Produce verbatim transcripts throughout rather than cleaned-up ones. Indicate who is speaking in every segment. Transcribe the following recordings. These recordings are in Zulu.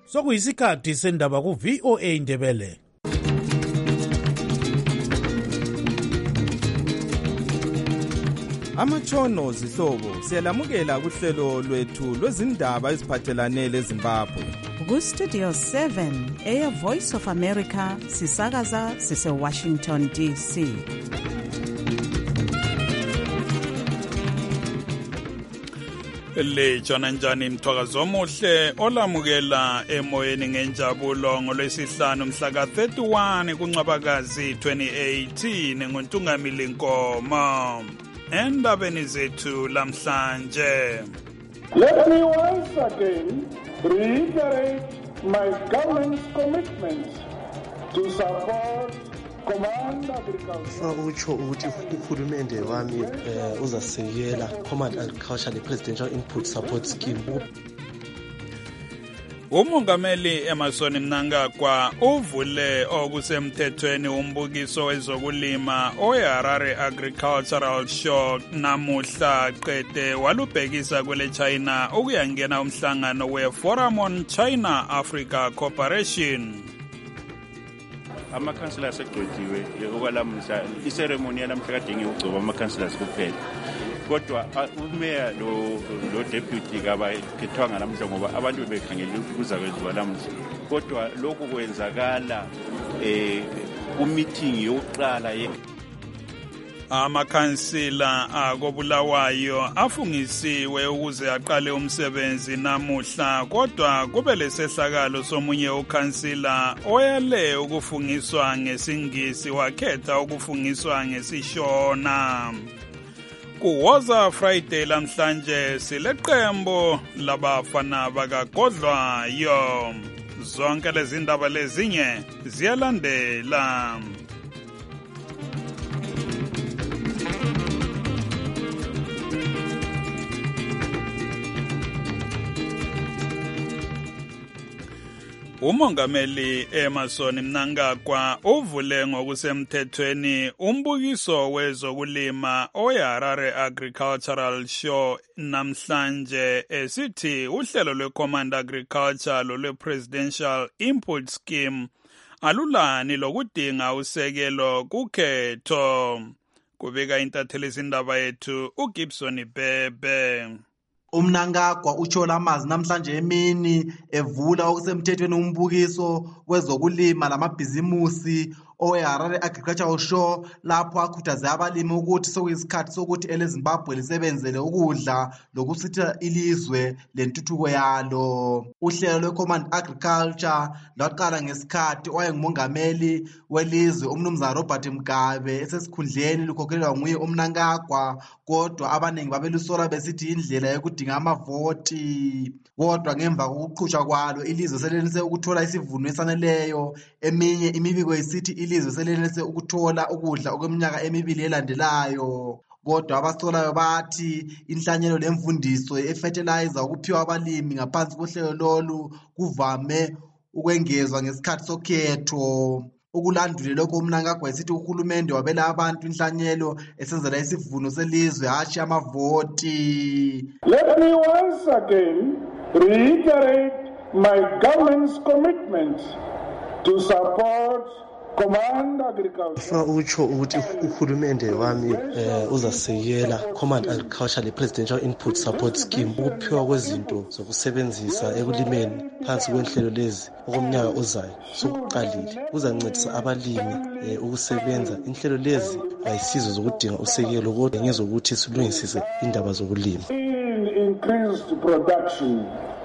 Speaker 1: sokuyisikhathi sendaba ku V O A Ndebele.
Speaker 2: Amatshono zihlobo siyalamukela kuhlelo lwethu lwezindaba eziphathelane leZimbabwe.
Speaker 3: Ku Studio seven eya Voice of America sisakaza sise Washington D C.
Speaker 4: Le jona njani mthwakazo omuhle olamukela emoyeni ngenjabulo ngolwesihlanu mhla ka thirty-one kuNcwabakazi twenty eighteen ngoNtungamili Nkomo. Endabeni zethu lamhlanje.
Speaker 5: Let me once again reiterate my government's commitment to support Command Agriculture.
Speaker 6: Ucho ukuthi uhulumende wami uzasekela Command Agriculture le Presidential Input Support Scheme.
Speaker 4: Umongameli Emmerson Mnangagwa uvule okusemthethweni umbukiso wezokulima oHarare Agricultural Show namuhla qede walubhekisa kwele China ukuyangena umhlangano weForum on China Africa Cooperation.
Speaker 7: Ama-councillors segcodiwe okwalamuhla iceremony yalamhla kade ngiyogcoba ama-councillors kuphela kodwa umeya lo lo deputy kabakhethwanga namhla ngoba abantu bebekhangela ukuza kwenziwa lamuhla kodwa lokhu kwenzakala eh ku-meeting yokuqala ye
Speaker 4: amakhansila akobulawayo afungisiwe ukuze aqale umsebenzi namuhla kodwa kube lesehlakalo somunye ukhansila oyele ukufungiswa ngesingisi wakhetha ukufungiswa ngesishona. Kuwoza Friday lamhlanje sileqembo labafana bakagodlwayo. Zonke lezi ndaba lezinye ziyalandela. Umongameli Emmerson Mnangagwa uvule ngokusemthethweni umbukiso wezokulima oHarare Agricultural Show namhlanje esithi uhlelo lweCommand Agriculture lolwe-Presidential Input Scheme alulani lokudinga usekelo kukhetho. Kubika intatheli izindaba yethu uGibson Bebe.
Speaker 8: Umnangagwa utshola amazwi namhlanje emini evula okusemthethweni umbukiso wezokulima lamabhizimusi oHarare Agricultural Show lapho akhuthaze abalimi ukuthi sokuyisikhathi sokuthi eleZimbabwe lisebenzele ukudla lokusitha ilizwe lentuthuko yalo. Uhlelo lweCommand Agriculture lwaqala ngesikhathi owayengumongameli welizwe umnumzana Robert Mugabe esesikhundleni lukhokhelwa nguye uMnangagwa kodwa abaningi babelusola besithi indlela yokudinga amavoti. Kodwa ngemva kokuqhutshwa kwalo ilizwe selenelise ukuthola isivuno esaneleyo. Eminye imibiko isithi ilizwe selenelise ukuthola ukudla okweminyaka emibili elandelayo. Kodwa abasolayo bathi inhlanyelo lemfundiso yefertilizer ukuphiwa abalimi ngaphansi kohlelo lolu kuvame ukwengezwa ngesikhathi sokhetho. Ukulandule lokho uMnangagwa esithi uhulumende wabela abantu inhlanyelo esenzela isivuno selizwe hashi amavoti.
Speaker 5: Let me once again reiterate my government's commitment to support Command Agriculture.
Speaker 6: Ucho ukuthi uhulumende wami uzasekela Command Agriculture le Presidential Input Support Scheme ukuphiwa kwezinto zokusebenzisa ekulimeni phansi kwenhlelo lezi okumnyaka ozayo sokuqalile kuzancedisa abalimi ukusebenza. Inhlelo lezi ayisizo zokudinga usekelo kodwa ngezokuthi silungisise indaba zokulima.
Speaker 5: Increased production.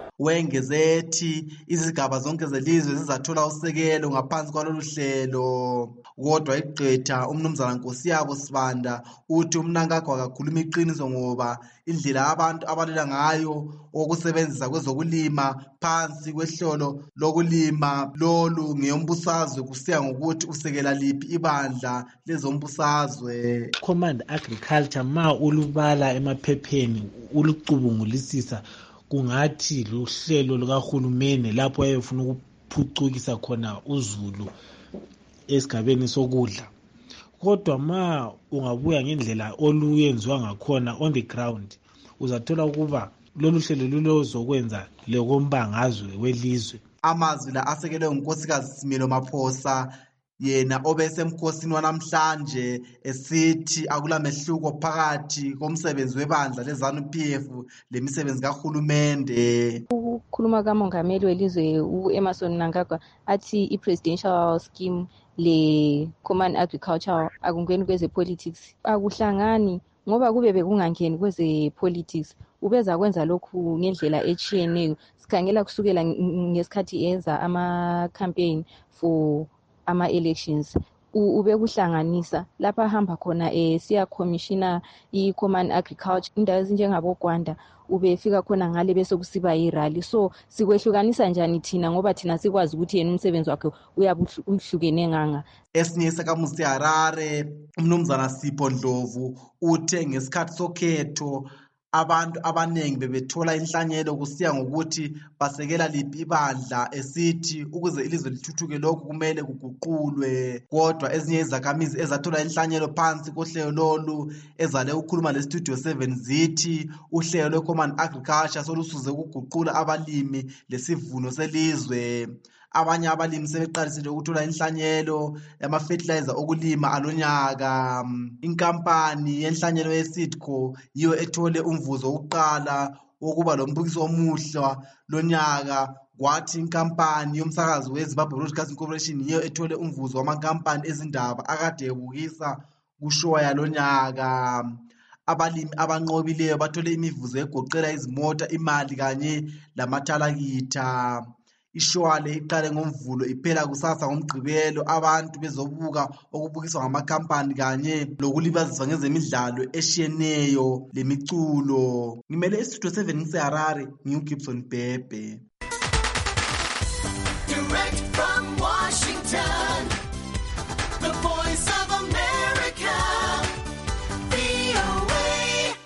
Speaker 8: Wengezethi izigaba zonke zelizwe zizathola usekelo ngaphansi kwalolu hlelo. Kodwa iqetha umnumzana Nkosiyabo Sibanda uthi uMnangagwa akakhuluma iqiniso ngoba indlela abantu abalela ngayo okusebenzisa kwezokulima phansi kwehlelo lokulima lolu ngeyombusazwe kusiya ngokuthi usekela liphi ibandla lezombusazwe.
Speaker 9: Command Agriculture ma ulubala emaphepheni ulucubungulisisa kungathi luhlelo lukahulumeni lapho ayefuna ukuphucukisa khona uzulu esigabeni sokudla. Kodwa ma ungabuya ngendlela oluyenziwa ngakhona on the ground uzathola ukuba lolu hlelo lulozokwenza lekombangazwe welizwe
Speaker 8: Amazwi la asekelwe unkosikazi Simelo Maphosa, yena obesemkhosini wanamhlanje esithi akula mehluko phakathi komsebenzi webandla leZANU P F lemisebenzi kahulumende.
Speaker 10: Ukukhuluma kamongameli welizwe u-Emmerson Mnangagwa athi i-presidential scheme le-common agriculture akungeni kweze-politics, akuhlangani ngoba kube bekungangeni kweze-politics. Ubeza kwenza lokhu ngendlela etshiyeneyo. Sikhangela kusukela ngesikhathi enza ama-campaign for ama-elections, ube kuhlanganisa lapha hamba khona eh siya commissioner i-common agriculture indawo ezinjengabo Gwanda, ubefika khona ngale bese kusiba irally. So sikwehlukanisa njani thina ngoba thina sikwazi ukuthi yena umsebenzi wakhe uyabuhlukene nganga.
Speaker 8: Esinye sakamusi Harare, umnumzana Sipho Ndlovu uthe ngesikhathi sokhetho abantu abanengi bebethola inhlanyelo kusiya ngokuthi basekela liphi ibandla, esithi ukuze ilizwe lithuthuke lokhu kumele kuguqulwe. Kodwa ezinye izakhamizi ezathola inhlanyelo phansi kohlelo lolu ezale ukukhuluma le-Studio seven zithi uhlelo lwe-Common Agriculture solusuze ukuguqula abalimi lesivuno selizwe. Abanye abalimi sebeqalisile ukuthola inhlanyelo yama-fertilizer okulima alonyaka. Inkampani yenhlanyelo ye-Seedco yiyo ethole umvuzo wokuqala wokuba lo mbukiso omuhle lonyaka, kwathi inkampani yomsakazo we-Zimbabwe Broadcasting Corporation yiyo ethole umvuzo wamankampani ezindaba akade ebukisa kushowa yalonyaka. Abalimi abanqobileyo bathole imivuzo egoqela izimota, imali kanye lamathalakitha. Ishwale iqale ngoMvulo iphela kusasa ngoMgqibelo, abantu bezobuka okubukiswa ngamakhampani kanye lokulibaziswa ngezemidlalo eshiyeneyo lemiculo. Ngimele iStudio seven ngiseHarare, ngiuGibson Bhebhe.
Speaker 11: Direct from Washington, the voice of America, V O A.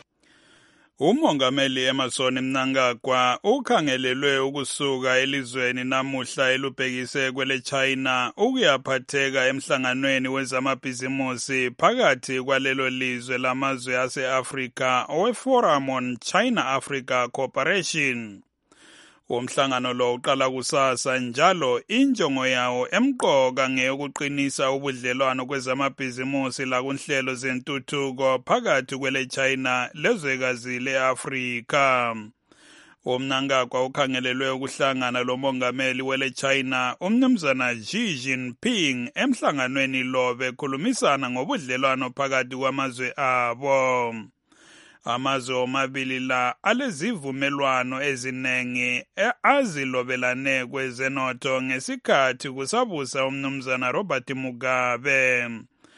Speaker 4: Umongameli Emmerson Mnangagwa ukhangelelwe ukusuka elizweni namuhla elubhekise kwele China ukuyaphatheka emhlanganweni wezamabhizimusi phakathi kwalelo lizwe lamazwe ase-Afrika owe-Forum on China-Africa Cooperation. Umhlangano lo uqala kusasa njalo injongo yawo emqoka ngeyokuqinisa ubudlelwano kwezamabhizimusi lakunhlelo zentuthuko phakathi kwele China lezwekazi le-Afrika. uMnangagwa ukhangelelwe ukuhlangana lomongameli wele China umnumzana Xi Jinping emhlanganweni lo bekhulumisana ngobudlelwano phakathi kwamazwe abo. Amazwe omabili la alezivumelwano ezinengi azilobelane kwezenotho ngesikhathi kusabusa umnumzana Robert Mugabe.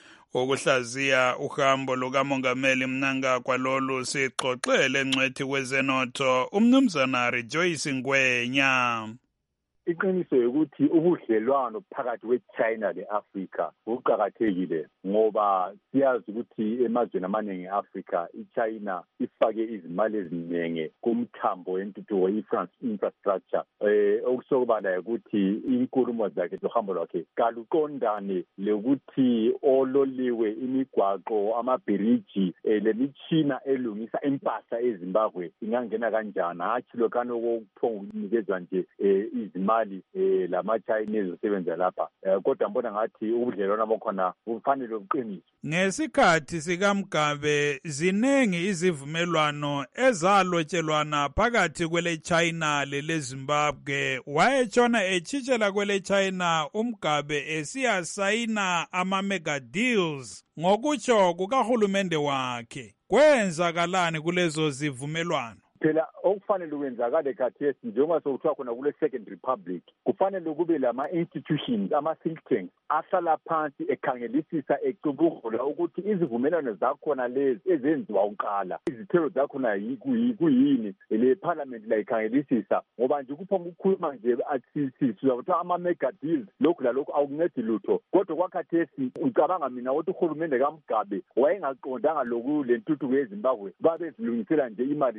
Speaker 4: Ukuhlaziya uhambo lukamongameli Mnangagwa lolu sixoxele ngcwethi kwezenotho umnumzana Rejoice Ngwenya.
Speaker 12: Iqiniso ukuthi ubudlelwano phakathi kweChina leAfrica buqhakathekile ngoba siyazi ukuthi emazweni amaningi eAfrica iChina ifake izimali eziningi kumthambo wentuthuko infrastructure eh okusokubala ukuthi inkulumo zakhe zohambo lwakhe kaluqondane lokuthi ololiwe imigwaqo amabiriji lemitshina elungisa impahla eZimbabwe ingangena kanjani hathi lokano okuphonga ukunikezwa nje izimali eh lama Chinese usebenza lapha kodwa mbona ngathi ubudlelwano bokhona kufanele buqiniswe.
Speaker 4: Ngesikhathi sikaMgabe zinengi izivumelwano ezalotshelwana phakathi kwele China lele Zimbabwe. Wayetshona echitshela kwele China uMgabe esiyasayina ama mega deals ngokutsho kukahulumende wakhe. Kwenzakalani kulezo zivumelwano?
Speaker 12: Phela okufanele ukwenzakale khathesi njengoba sokuthiwa khona kule Second Republic kufanele kube lama institutions ama think tanks ahlala phansi ekhangelisisa ecubungula ukuthi izivumelwano zakhona lezi ezenziwa uqala izithelo zakhona yikuyini le parliament la ikhangelisisa ngoba nje kuphonga ukukhuluma nje atsisizwa ukuthi ama mega deals lokhu la lokhu awuncedi lutho kodwa kwakhathesi ucabanga mina ukuthi uhulumende kaMgabe wayengaqondanga lokhu lentuthuko yeZimbabwe babe zilungisela nje imali zabo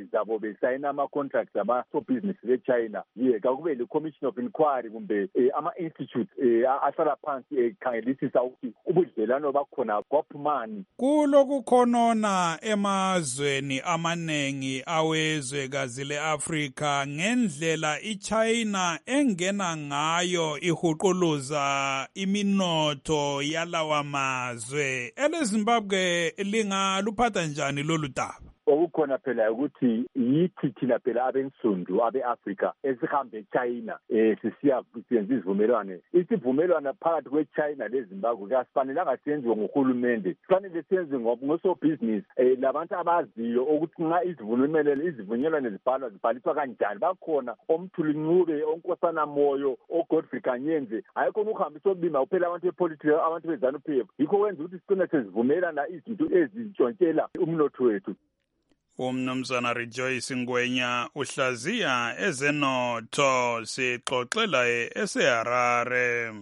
Speaker 12: besayina ama-contracts ama-sobhizinisi be-China ye kakube le-commission of inquiry kumbe um ama-institute um ahlala phansi ekhangelisisa ukuthi ubudlelwano bakhona kwaphumani.
Speaker 4: Kulokukhonona emazweni amaningi awezwekazi le-Afrika ngendlela iChina engena ngayo ihuquluza iminotho yalawa mazwe. EleZimbabwe lingaluphatha njani lolu daba?
Speaker 12: Okukhona phela ukuthi yithi thina phela abensundu abe-Afrika esihambe eChina um sisiya senza izivumelwano. Isivumelwano phakathi kwe-China leZimbabwe kasifanelanga senziwe nguhulumende, kufanele senziwe ngosobhizinisi um labantu abaziyo ukuthi nxa izivumelwano izivunyelwano zibhalwa zibhaliswa kanjani. Bakhona oMthuli Ncube, oNkosana Moyo, oGodfrey Kanyenze, hayi khona ukuhambisa obima kuphela abantu bepolitiki, abantu beZANU-P F. Yikho kwenza ukuthi sigcine sezivumelana izinto ezitshontshela umnotho wethu.
Speaker 4: Umnumzana Rejoice Ngwenya uhlaziya ezenotho, sixoxela eseHarare.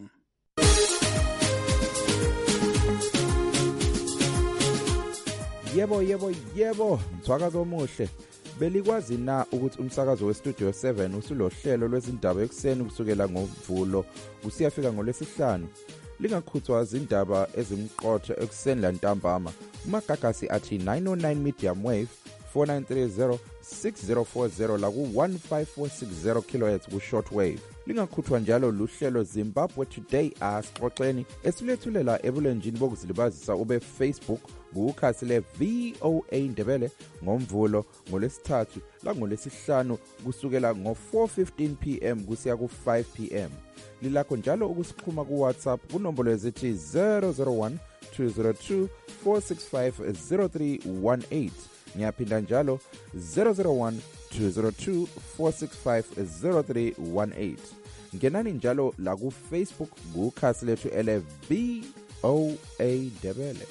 Speaker 2: Yebo yebo yebo, mthwakazo omuhle. Belikwazi na ukuthi umsakazo weStudio seven usulohlelo lwezindaba ekuseni kusukela ngoMvulo kusiyafika ngoLwesihlanu? Lingakhuthwa izindaba ezimqotho ekuseni lantambama. Umagagasi athi nine oh nine medium wave four nine three zero six zero four zero la ku one five four six zero kilohertz ku shortwave. Lingakhuthwa njalo luhlelo Zimbabwe Today asixoxeni esilethulela ebulenjini bokuzilibazisa ube Facebook kukhasi le V O A Ndebele ngoMvulo ngoLesithathu la ngoLesihlanu kusukela ngo four fifteen p m kusiya ku five p m. Lilakho njalo ukusikhuma ku WhatsApp kunombolo ezithi zero zero one two zero two four six five zero three one eight. Ngiyaphinda njalo zero zero one two zero two four six five zero three one eight. Ngenani njalo la ku Facebook kukhasi lethu ele V O A Ndebele.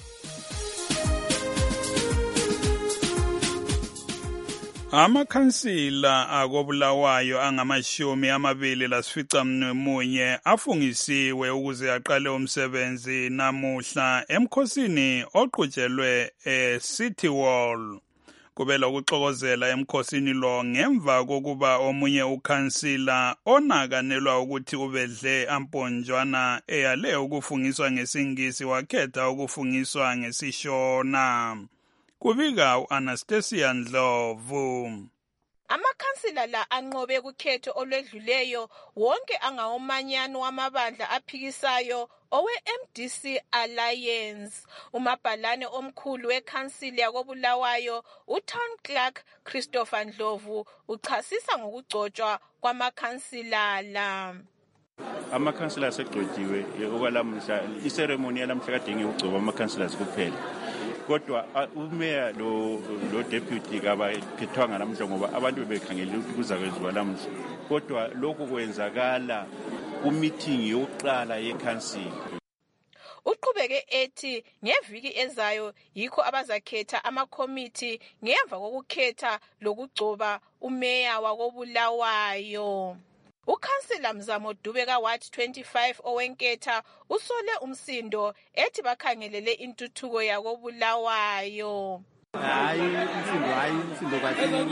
Speaker 4: Amakhansila akobulawayo angamashumi amabili lasficamunye afungisiwe ukuze aqale umsebenzi namuhla emkhosini oqhutshelwe eCity Hall. Kubela ukuxokozela emkhosini lo ngemva kokuba omunye ukhansila onakanelwa ukuthi ubedle amponjwana eyale ukufungiswa ngesingisi wakhetha ukufungiswa ngesishona. Kubika u-Anastasia Ndlovu.
Speaker 13: Amakhansila la anqobe kukhetho olwedluleyo wonke angawomanyano wamabandla aphikisayo owe-M D C Alliance. Umabhalane omkhulu wekhansili yakobulawayo uTown Clerk Christopher Ndlovu uchasisa ngokugcotshwa kwamakhansila la.
Speaker 7: Amakhansila asegcotshiwe okwalamuhla iceremony yalamhla kade ngiyogcoba amakhansila kuphela. Kodwa umeya lo lo deputy kabakhethwanga namhla ngoba abantu bebekhangela ukuthi kuzakwenziwa lamuhla. Kodwa lokhu kwenzakala ku-meeting yokuqala yekhansila.
Speaker 13: Uqhubeke ethi ngeviki ezayo yikho abazakhetha amakomiti ngemva kokukhetha lokugcoba umeya wakobulawayo. Ukhansila Mzamo Dube ka-Ward twenty-five owenketha usole umsindo ethi bakhangelele intuthuko yakobulawayo.
Speaker 14: Hayi umsindo hayi umsindo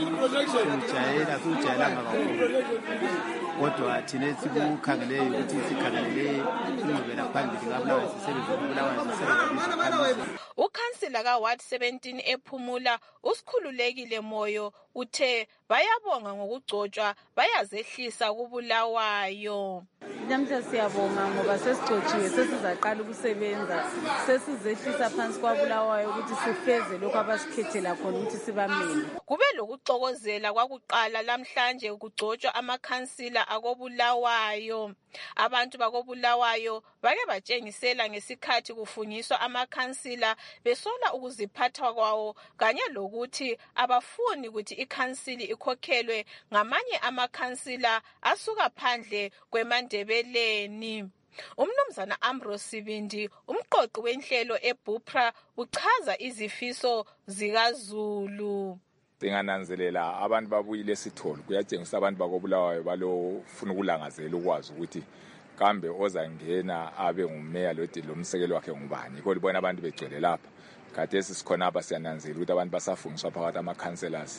Speaker 14: kathini sujayela kakhulu. Kodwa thina sikukhangeleyo ukuthi sikhangelele ingqubela phambili kabulawayo sisebenza ngobulawayo sisebenza.
Speaker 13: Ukhansila ka-Ward seventeen ephumula usikhululekile moyo uthe bayabonga ngokugcotshwa bayazehlisa kubulawayo.
Speaker 15: Namhla siyabonga ngoba sesigcotshiwe sesizaqala ukusebenza sesizehlisa phansi kwabulawayo ukuthi sifeze lokho abasikhethela khona ukuthi sibamele.
Speaker 13: Kube lokuxokozela kwakuqala lamhlanje ukugcotshwa amakhansila akobulawayo. Abantu bakobulawayo bake batshengisela ngesikhathi kufungiswa amakhansila besola ukuziphatha kwawo kanye lokuthi abafuni ukuthi ikhansili ikhokhelwe ngamanye amakhansila asuka phandle kweMandebeleni. Umnumzana Ambrose Sibindi umqoqi wenhlelo eBupra uchaza izifiso zikaZulu.
Speaker 16: Singananzelela abantu babuyile esitholo kuyatshengisa abantu bakobulawayo balofuna ukulangazela ukwazi ukuthi kambe ozangena abe ngumeya lodi lomsekelo wakhe ngubani. Yikho libona abantu begcwele lapha. Khathesi sikhona apha siyananzela ukuthi abantu basafungiswa phakathi ama-councillors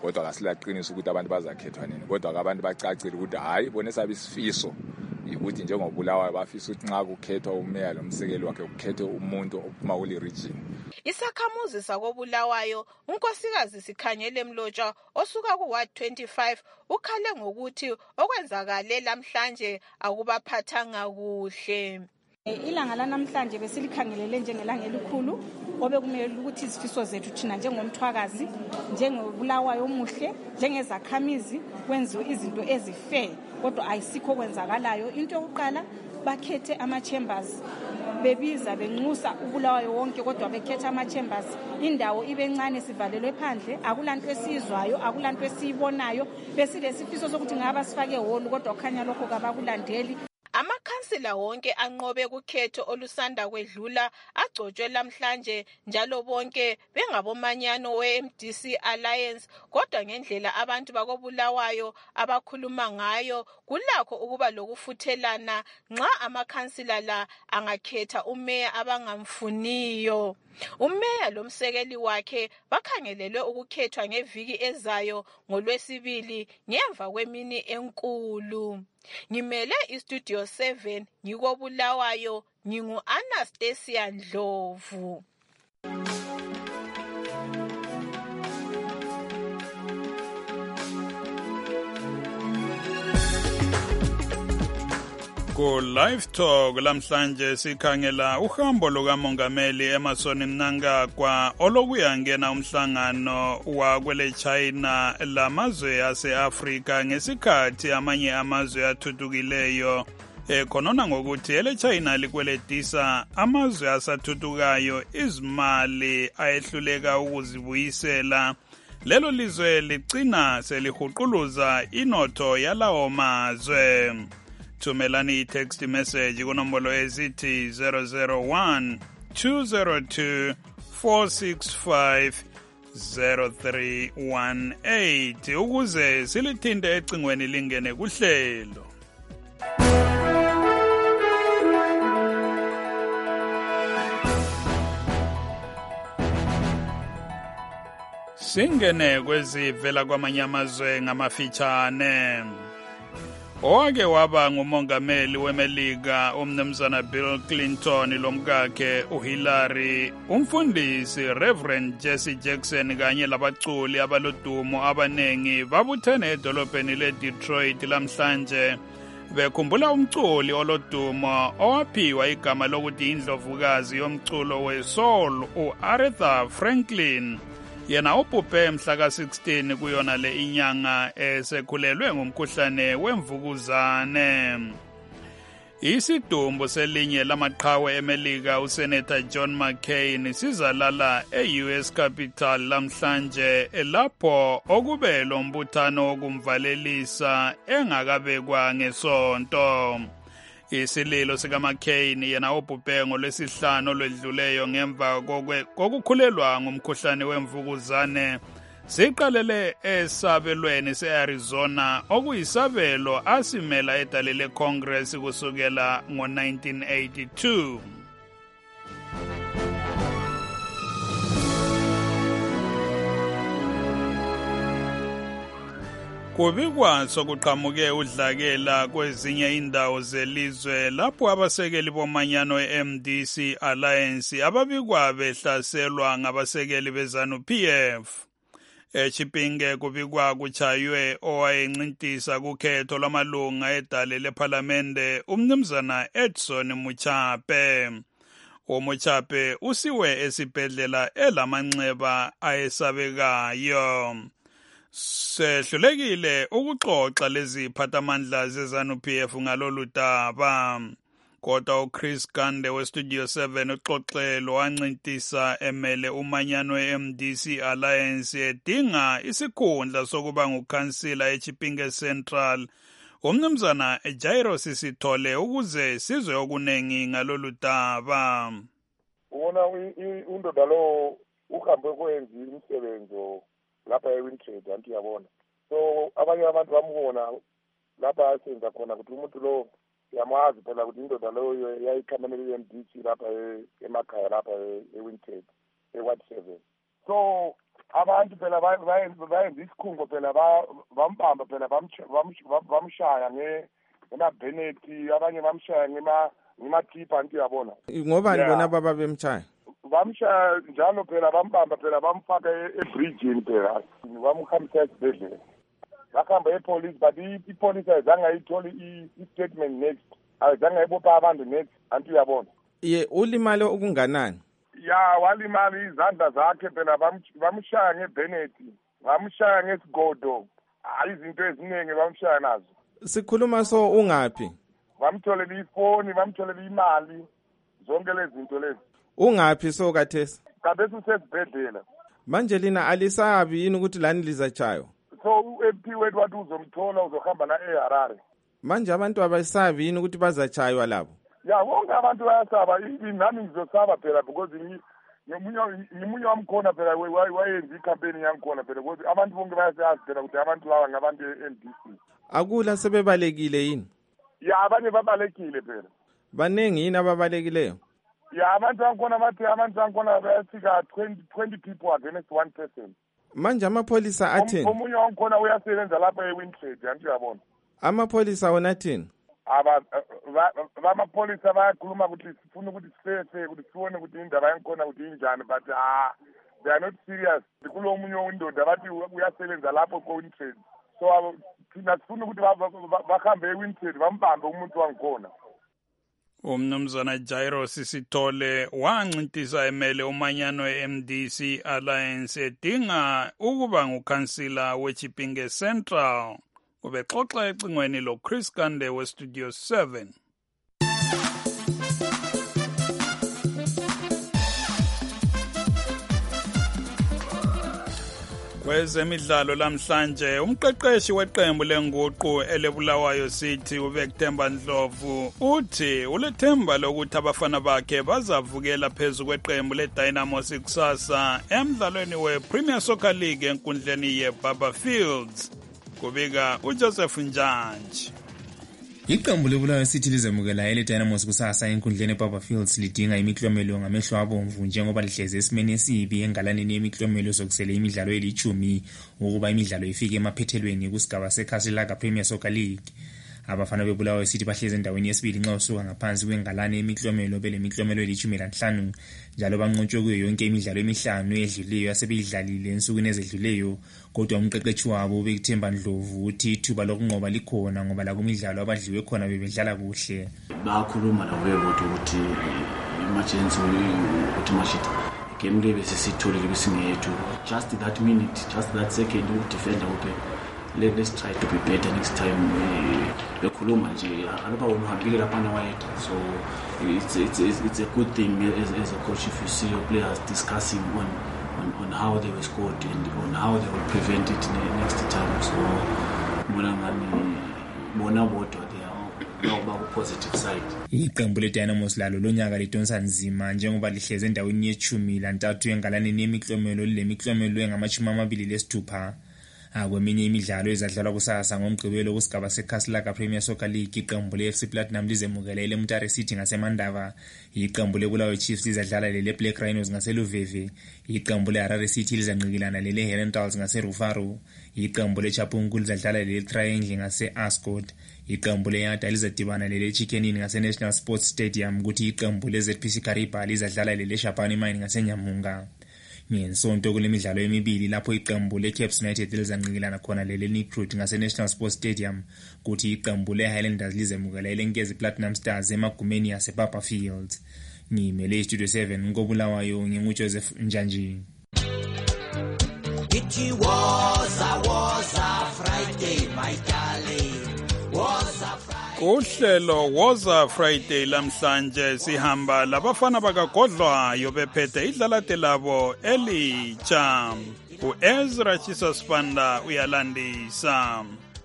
Speaker 16: kodwa kasilaqinisa ukuthi abantu bazakhethwa nini, kodwa abantu bacacile ukuthi hayi bona sabe isifiso ukuthi njengobulawayo bafisa ukuthi nxa kukhethwa umeya lomsekeli wakhe kukhethwe umuntu ophuma kule region.
Speaker 13: Isakhamuzi sakobulawayo unkosikazi Sikhanyele Mlotshwa osuka ku Ward twenty-five ukhale ngokuthi okwenzakale lamhlanje akubaphathanga kuhle.
Speaker 17: Ilanga lanamhlanje besilikhangelele njengelanga elikhulu obekumele ukuthi izifiso zethu thina njengomthwakazi njengobulawayo omuhle njengezakhamizi kwenziwe izinto ezifair, kodwa ayisikho kwenzakalayo. Into yokuqala bakhethe ama-chambers, bebiza benxusa ubulawayo wonke kodwa bekhetha ama-chambers, indawo ibencane sivalelwe phandle, akulanto esiyizwayo akulanto esiyibonayo. Besilesifiso sokuthi ngaba sifake holu kodwa kukhanya lokho kabakulandeli.
Speaker 13: Amakhansila wonke anqobe kukhetho olusanda kwedlula agcotshwe lamhlanje njalo bonke bengabomanyano we-M D C Alliance, kodwa ngendlela abantu bakobulawayo abakhuluma ngayo kulakho ukuba lokufuthelana nxa amakhansila la angakhetha umeya abangamfuniyo. Umeya lomsekeli wakhe bakhangelelwe ukukhethwa ngeviki ezayo ngoLwesibili ngemva kwemini enkulu. Ngimele iStudio seven ngikobulawayo, ngingu Anastasia Ndlovu.
Speaker 4: Ku Live Talk lamhlanje sikhangela uhambo lukamongameli Emmerson Mnangagwa olokuyangena umhlangano wakwele China lamazwe ase-Afrika ngesikhathi amanye amazwe athuthukileyo ekhonona ngokuthi ele China likweletisa amazwe asathuthukayo izimali ayehluleka ukuzibuyisela. Lelo lizwe ligcina selihuquluza inotho yalawo mazwe. Thumelani i-text message kunombolo ezithi zero zero one two zero two four six five zero three one eight ukuze silithinte ecingweni lingene kuhlelo. Singene kwezivela kwamanye amazwe ngamafitshane. Owake waba ngumongameli weMelika umnumzana Bill Clinton lomkakhe uHillary, umfundisi Reverend Jesse Jackson kanye labaculi abalodumo abanengi babuthene edolobheni leDetroit lamhlanje bekhumbula umculi olodumo owaphiwa igama lokuthi indlovukazi yomculo wesoul uAretha Franklin. Yena ubhubhe mhla ka sixteen kuyona le inyanga esekhulelwe ngumkhuhlane wemvukuzane. Isidumbu selinye lamaqhawe eMelika uSenator John McCain sizalala e-U S Capitol lamhlanje lapho okube lombuthano wokumvalelisa engakabekwa ngesonto. Isililo sikaMcCain yena ubhubhe ngolwesihlanu olwedluleyo ngemva kokukhulelwa ngumkhuhlane wemvukuzane siqalele esabelweni se-Arizona okuyisabelo asimela edale leCongress kusukela ngo nineteen eighty-two. Kubikwa sokuqhamuke udlakela kwezinye indawo zelizwe lapho abasekeli bomanyano e-M D C Alliance ababikwa behlaselwa ngabasekeli beZanu-P F. eChipinge kubikwa kuchaywe owayencintisa kukhetho lwamalunga edale lephalamende umnumzana Edson Muchape. uMuchape usiwe esibhedlela elamanxeba ayesabekayo. Sehlulekile ukuxoxa lezi phathamandla zeZanu-P F ngalolu daba. Kodwa uChris Gande weStudio seven uxoxelo wancintisa emele umanyano we-M D C Alliance edinga isikhundla sokuba ngukhansila eChipinge Central umnumzana Jairus Sithole ukuze sizwe okunengi ngalolu daba.
Speaker 5: Ubona undoda lo uhambe kwenza imisebenzi lapha eWintrade anti yabona. So abanye abantu bamubona lapha asenza khona ukuthi umuntu lo yamazi phela ukuthi indoda loyo yayikhamela i-M D C lapha emakhaya lapha eWintrade eWard seven. So abantu phela bayenza isikhungo phela bambamba phela bamshaya ngemabhenethi, abanye bamshaya ngemakhipha, anti uyabona.
Speaker 2: Ngobani bona baba bemshaya?
Speaker 5: Bamshaya njalo phela bambamba phela bamfaka ebridgini phela bamkhambisa esibhedlela. Bakhamba epolice, but ipolice ayizange ayitholi i-statement next, ayizange ayibopha abantu next, anti uyabona.
Speaker 2: Ye ulimale okunganani?
Speaker 5: Ya walimala izandla zakhe phela bamshaya ngebhenethi, bamshaya ngesigodo, hayi izinto eziningi bamshaya nazo.
Speaker 2: Sikhuluma so ungaphi?
Speaker 5: Bamtholela ifoni, bamtholela imali, zonke lezi zinto lezi.
Speaker 2: Ungaphi so kathesi?
Speaker 5: Kabese usesibhedlela.
Speaker 2: Manje lina alisabi yini ukuthi lani lizachaywa?
Speaker 5: So u-M P wethu wathi uzomthola uzohamba na eHarare.
Speaker 2: Manje abantu abasabi yini ukuthi bazachaywa labo?
Speaker 5: Ya wonke abantu bayasaba, nami ngizosaba phela because ngimunye wamkhona phela wayenza icampaign yangikhona phela ukuthi abantu bonke bayasazi phela ukuthi abantu laba ngabantu e-N D C.
Speaker 2: Akula sebebalekile yini?
Speaker 5: Ya abanye babalekile phela.
Speaker 2: Banengi yini ababalekileyo?
Speaker 5: Ya abantu bangikhona bathi abantu bangikhona bayafika twenty people against one person.
Speaker 2: Manje amapholisa athini?
Speaker 5: Omunye wangikhona uyasebenza lapha eWintrade, anti uyabona.
Speaker 2: Amapholisa wona athini?
Speaker 5: Aba bamapholisa bayakhuluma ukuthi sifuna ukuthi sifese ukuthi sibone ukuthi indaba yangikhona ukuthi injani, but ah they are not serious. Kulo omunye undoda bathi uyasebenza lapho eWintrade. So thina sifuna ukuthi bahambe eWintrade bambambe umuntu wangikhona.
Speaker 4: Umnumzana Jairus Sithole wancintisa emele umanyano we-M D C Alliance edinga ukuba ngukhansila weChipinge Central. Ubexoxa ecingweni lo Chris Kande we Studio seven. Kwezemidlalo lamhlanje umqeqeshi weqembu lenguqu elebulawayo City uBekthemba Ndlovu uthi ulethemba lokuthi abafana bakhe bazavukela phezulu kweqembu leDynamos kusasa emdlalweni wePremier Soccer League enkundleni yeBaba Fields. Kubika uJoseph Njanji.
Speaker 18: Iqembu lebulawayo City lizemukela ele Dynamos kusasa enkundleni eBaba Fields lidinga imiklomelo ngamehlo abomvu njengoba lihleze esimeni esibi engalaneni yemiklomelo sokusele imidlalo elithumi ukuba imidlalo ifike emaphethelweni kusigaba seKhaselaga Premier Soccer League. Abafana bebulawayo City bahleze endaweni yesibili nxa usuka ngaphansi kwengalane yemiklomelo bele miklomelo elithumi lanhlanu njalo banqotshwe kuyo yonke imidlalo emihlanu edluleyo yasebeyidlalile ensukwini ezedluleyo. Kodwa umqeqeshi wabo uBekthemba Ndlovu uthi ithuba lokunqoba likhona ngoba la kumidlalo abadliwe khona bebedlala kuhle.
Speaker 19: Bakhuluma nabo bebodwa ukuthi emergency ukuthi mashita game le besisitholile besingethu just that minute, just that second udefender upe Let, let's try to be better next time. Bekhuluma nje alaba uhambile lapha nawayethu, so it's it's it's a good thing as, as a coach if you see your players discussing on on, on how they were scored and on how they will prevent it next time. So bona ngani bona bodwa they are ku positive side.
Speaker 18: Iqembu leDynamos lalo lonyaka lidonsa nzima njengoba lihleze endaweni yechumi lantathu engalaneni yemiklomelo lemiklomelo engamachumi amabili lesithupha. Akweminye imidlalo ezadlalwa kusasa ngomgqibelo kusigaba seKhaselaga Premier Soccer League iqembu le-F C Platinum lizemukela ele Mutare City ngaseMandava, iqembu lebulawayo Chiefs lizadlala lele Black Rhinos ngaseLuveve, iqembu leHarare City lizanqikilana lele Herentals ngaseRufaro, iqembu leChapungu lizadlala lele Triangle ngase-Ascot, iqembu leYada lizadibana lele Chickenini ngase-National Sports Stadium kuthi iqembu le-Z P C Kariba lizadlala lele Shapani Mine ngaseNyamunga. Ngesonto kule midlalo emibili lapho iqembu leCaps United lizanqikilana khona lele Nikrut ngase-National Sports Stadium kuthi iqembu leHighlanders lizemukela eleNkezi Platinum Stars emagumeni yaseBaba Fields. Ngimele Studio seven ngobulawayo nginguJoseph Njanji.
Speaker 11: It was a was a Friday my darling, was a Friday.
Speaker 4: Uhlelo Woza Friday lamhlanje sihamba labafana bakagodlwayo bephethe idlalate labo elitsha. uEzra Chisosipanda uyalandisa.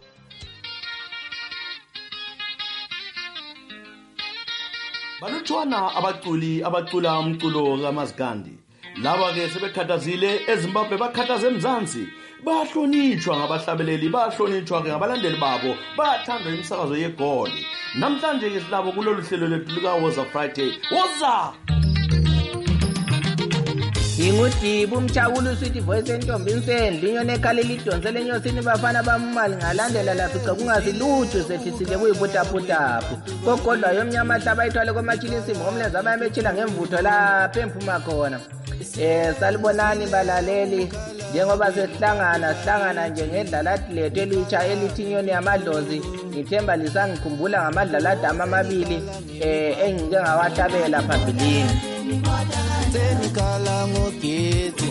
Speaker 20: Balutshwana abaculi abacula umculo kaMaskandi. Laba ke sebekhathazile eZimbabwe bakhathaze eMzansi. Bahlonitshwa ngabahlabeleli, bahlonitshwa ke ngabalandeli babo, bathanda imisakazo yegoli. Namhlanje ke silabo kulolu hlelo lethu lika Woza Friday. Woza!
Speaker 21: Ngingudibu umchakulu usithi voice entombini sendle inyoni ekhalela idonsele enyosini bafana bamali ngalandela lapha kungasilutho sethi sile kuyibutaputapu kogodwa yomnyama hlaba ithwale komachilisi ngomlenze abayemechila ngemvutho lapha emphuma khona. Eh salibonani balaleli njengoba sesihlangana sihlangana nje ngedlalathi lethu elitsha elithi inyoni yamadlozi ngithemba lisangikhumbula ngamadlalada amabili eh engike ngawahlabela phambilini.
Speaker 22: Nikala ngogezi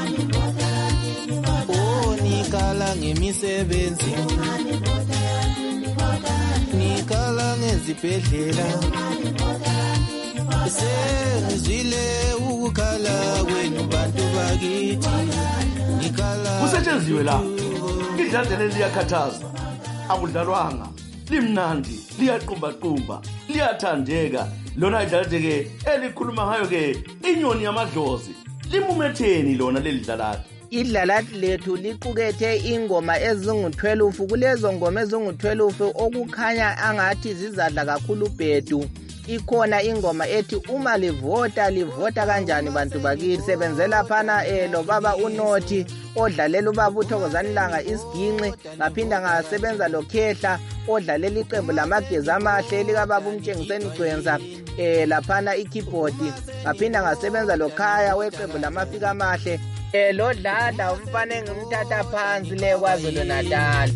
Speaker 22: oh nikala ngemisebenzi nikala ngezibhedlela sengizwile ukukhala kwenu bantu bakithi nikala
Speaker 20: kusetshenziswe la idlala liyakhathaza akudlalwanga limnandi liyaqumba-qumba liyathandeka lona idlalade-ke elikhuluma ngayo-ke inyoni yamadlozi limumetheni lona leli dlalathi.
Speaker 21: Idlalathi lethu liqukethe ingoma ezingu-twelve kulezo ngoma ezingu-twelve okukhanya angathi zizadla kakhulu ubhedu. Ikhona ingoma ethi uma livota livota kanjani bantu bakithi sebenzela phana eh lo baba uNothi odlalela ubaba uThokozanilanga isiginqi ngaphinda ngasebenza lo Khehla odlalela iqembu lamagezi amahle lika baba uMtshengiseni Gwenza eh laphana ikeyboard ngaphinda ngasebenza lo Khaya weqembu lamafika amahle eh lo dlala umfana engimthatha phansi le kwaZulu Natal.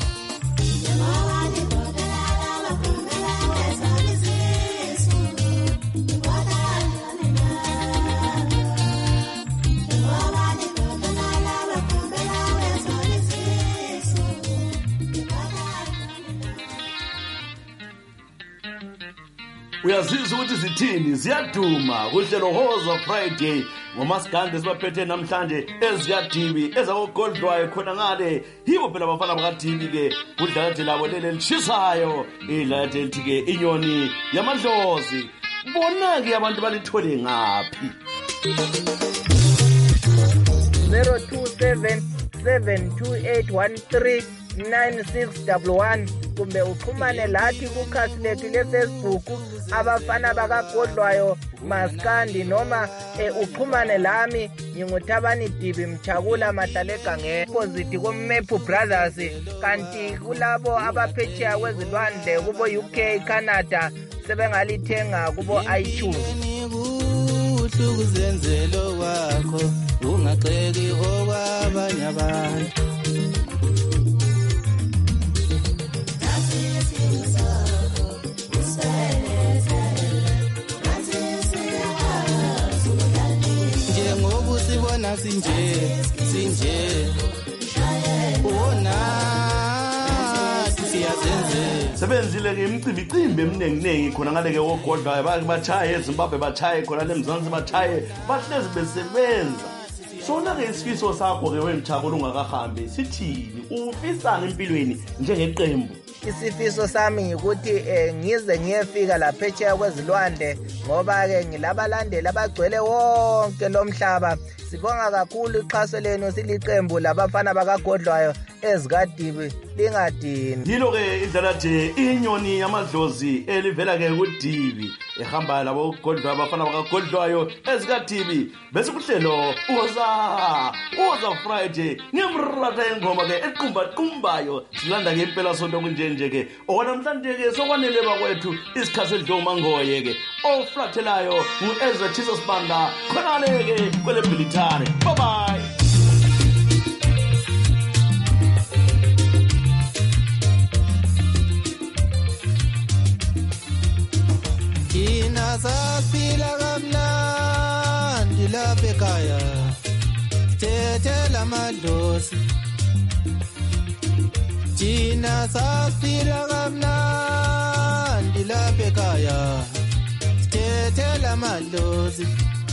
Speaker 20: Uyazizwa ukuthi zithini ziyaduma kuhlelo Hoza Friday ngomasigande sibaphethe namhlanje eziyadibi ezakoGoldwayo khona ngale yibo phela abafana bakaDibi ke kudlalathi labo lele lishisayo idlalathi lithi ke inyoni yamadlozi bona ke abantu balithole ngapi.
Speaker 21: zero two seven seven two eight one three nine six one one kumbe uxhumane lathi kukhasi lethu leFacebook abafana bakaGodlwayo Maskandi noma eh, uxhumane lami nginguthabani Dibi Mchakula Mahlaleka ngeopposite koMepu Brothers kanti kulabo abaphetsheya kwezilwandle kubo U K Canada sebengalithenga kubo iTunes.
Speaker 22: Ukuzenzelo wakho ungaqeki okwabanye abantu. Sibona sinje sinje ona siyazenze
Speaker 20: sebenzile ke imicimbi imicimbi eminingi khona ngale ke wogodlayo bachaye eZimbabwe bachaye khona eMzansi bachaye bahlezi besebenza. Sona ke isifiso sakho ke wemthako ungakahambi sithini ufisana empilweni njengeqembu?
Speaker 21: Isifiso sami ngikuthi eh, ngize ngiyefika laphetsheya kwezilwandle ngoba ke ngilabalandeli abagcwele wonke lomhlaba. Sibonga kakhulu ixhaso lenu siliqembu labafana bakaGodlwayo ezikadibi lingadini.
Speaker 20: Yilo ke idlalathi inyoni yamadlozi elivela ke kuDibi ehamba labo Godlwayo abafana bakaGodlwayo ezikadibi bese kuhlelo Hoza Hoza Friday ngemrata engoma ke equmba qumbayo silanda ke impela sonto kunje nje ke okwamhlanje ke sokwanele bakwethu isikhathi edloma ngoye ke ofrathelayo uEzra Jesus Banda khona ke kwele Bhilithane. Bye bye.
Speaker 22: Kina saphila kamnandi lapha ekhaya thethela amadlozi. Kina saphila kamnandi lapha ekhaya thethela amadlozi.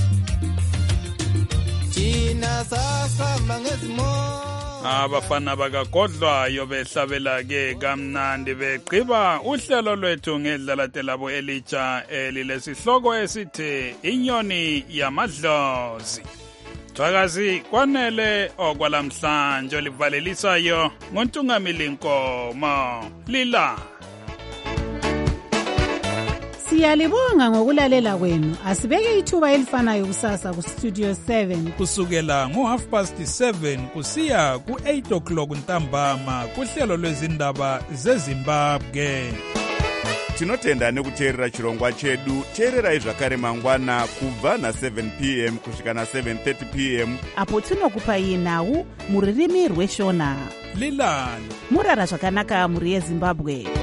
Speaker 22: Kina sasihamba ngezimoto
Speaker 4: abafana bakaGodlwayo behlabela ke kamnandi begqiba uhlelo lwethu ngedlalathi labo elitsha elilesihloko esithi inyoni yamadlozi. Thakazi kwanele okwalamhlanje livalelisayo ngontungamili Nkomo Lila.
Speaker 1: Siyalibonga ngokulalela kwenu. Asibeke ithuba elifanayo kusasa ku Studio seven
Speaker 4: kusukela ngo half past seven kusiya ku eight o'clock ntambama kuhlelo lwezindaba zeZimbabwe.
Speaker 3: Tinotenda nekuteerera chirongwa chedu. Teererai zvakare mangwana kubva na seven p m kusvika na seven thirty p m
Speaker 23: apo tinokupai nhau muririmi rweshona.
Speaker 4: Lilani
Speaker 23: murara zvakanaka muri yeZimbabwe.